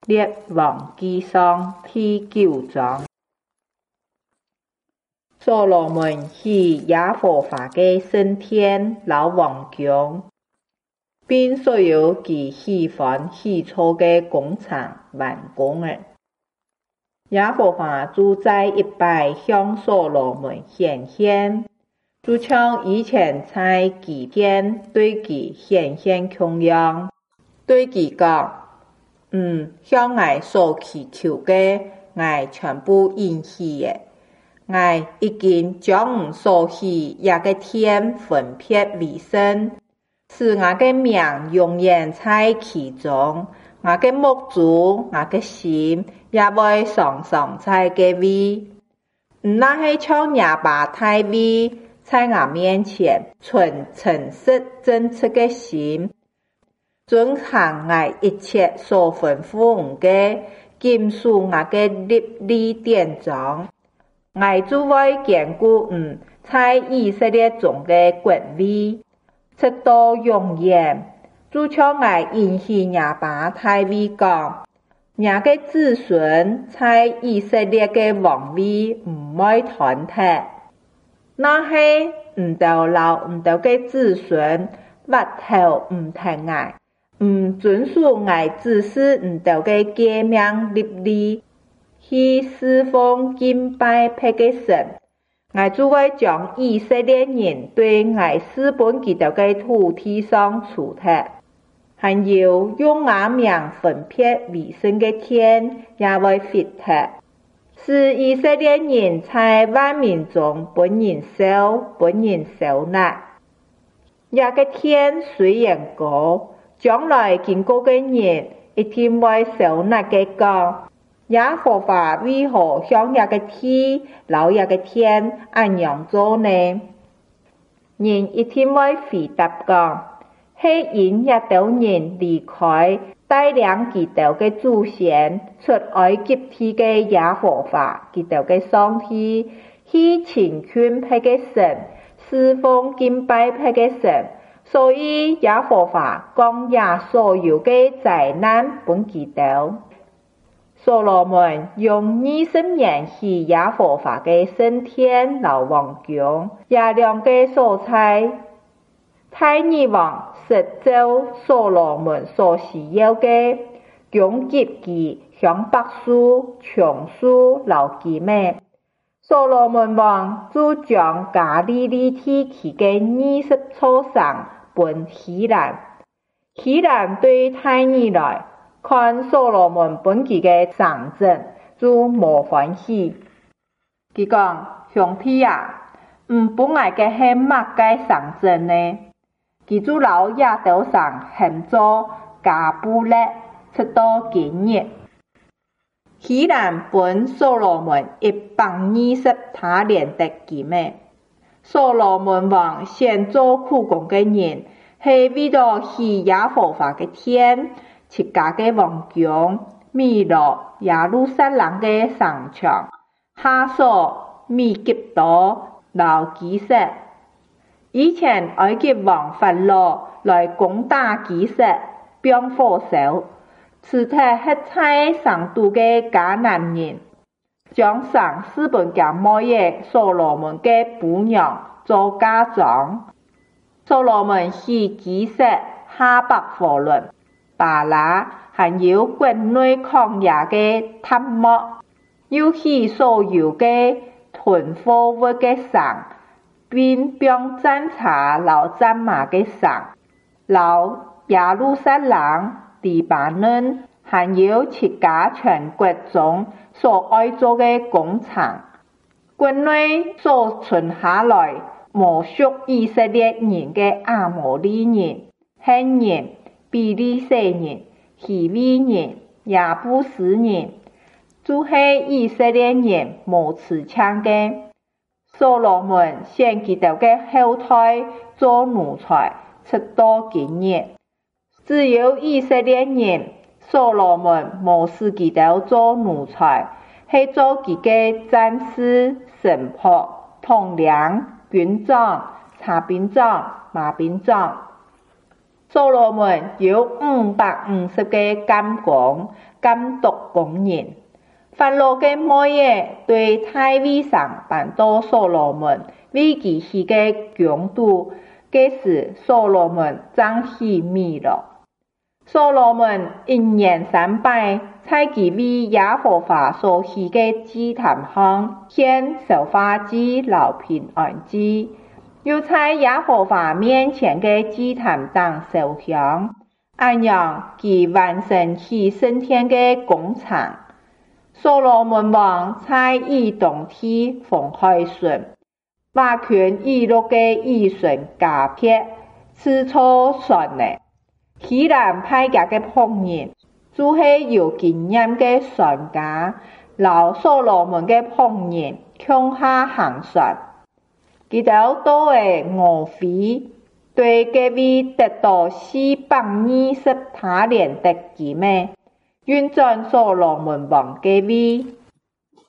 列王紀上第9章。所羅門是耶和華的聖殿和王宮，並所有其喜歡喜造的工廠完工了。耶和華就在一擺向所羅門顯現，就像以前在其殿對其顯現同樣，對其講：向我所祈求的，我全部應許的。我已經將所許一個天分別為聖，使我的名永遠在其中，我的目珠，我的心也會常常在那位。那是像耶巴大衛在我面前存誠實正直的心，遵行我一切所吩咐的，謹守我的律例典章。我就會堅固在以色列中的權位，直到永遠。就像我應許耶巴大衛講，我的子孫在以色列的王位不會斷絕。那是就留就的子孫，挖頭不聽我，遵守我指示就的誡命律例，去侍奉敬拜別個神。我就會將以色列人對我賜本基督的土地上除掉，還有用我名分別為聖的天也會廢掉，使以色列人在萬民中不忍受，不忍受難。這個天雖然高，將來經過的人一定會受難的講：耶和華為何向這個地、留這個天安樣做呢？人一定會回答講：是因這道人離開帶領基督的祖先出埃及地的耶和華基督的上帝，去親近別個神，侍奉敬拜別個神，所以耶和華降下所有的災難本基督。所羅門用20年去耶和華的聖殿和王宮，這兩個所在，大耳王實照所羅門所需要的，供給其香柏樹、松樹和薊麥。所羅門王就將加利利地區的20座城分希蘭。希蘭對大耳來看所羅門本其的城鎮，就無歡喜。佢講：兄弟啊，本來嘅係乜嘅城鎮呢？佢就留這道城喊做加布勒，直到今日。希蘭本所羅門120他連得薊麥。所羅門王先做苦工嘅人，係為咗去耶和華嘅殿，自家嘅王宮、米羅、耶路撒冷嘅城牆、哈索、米吉多、和基色。以前埃及王法老來攻打基色，並火燒，此特係在上都嘅迦南人，將上4本嘅末夜所羅門嘅婦娘做嫁妝。所羅門去基色、哈伯火倫、巴拉，還有國內曠野嘅塔莫，又去所有嘅囤貨物嘅城，並將戰車和戰馬嘅城，和耶路撒冷、黎巴嫩，還有自家全國中所愛做嘅工廠，國內所存下來無屬以色列人嘅亞摩利人、赫人、比利洗人、希未人、亞布斯人，就是以色列人無持槍嘅。所羅門選基督嘅後代做奴才，直到今日。只有以色列人，所羅門無使基督做奴才，係做佢嘅戰士、臣僕、統領、軍長、插兵長、馬兵長。 所罗门有550个监工监督工人。法老的每夜对大卫上办到所罗门为其去的强度，这时所罗门张喜米乐。所罗门一年3拜，在其为耶和华所许的祭坛上献烧化祭、留平安祭，又在耶和华面前的祭坛上烧香，按样其完成其升天的工程。所罗门王在以东地封海顺，把权以禄的以顺加撇，此处算呢。希兰派家的仆人，就是有经验的船家，留所罗门的仆人向下行船。他们都会俄费，对这位得到420塔连的基美，运转所罗门王这位。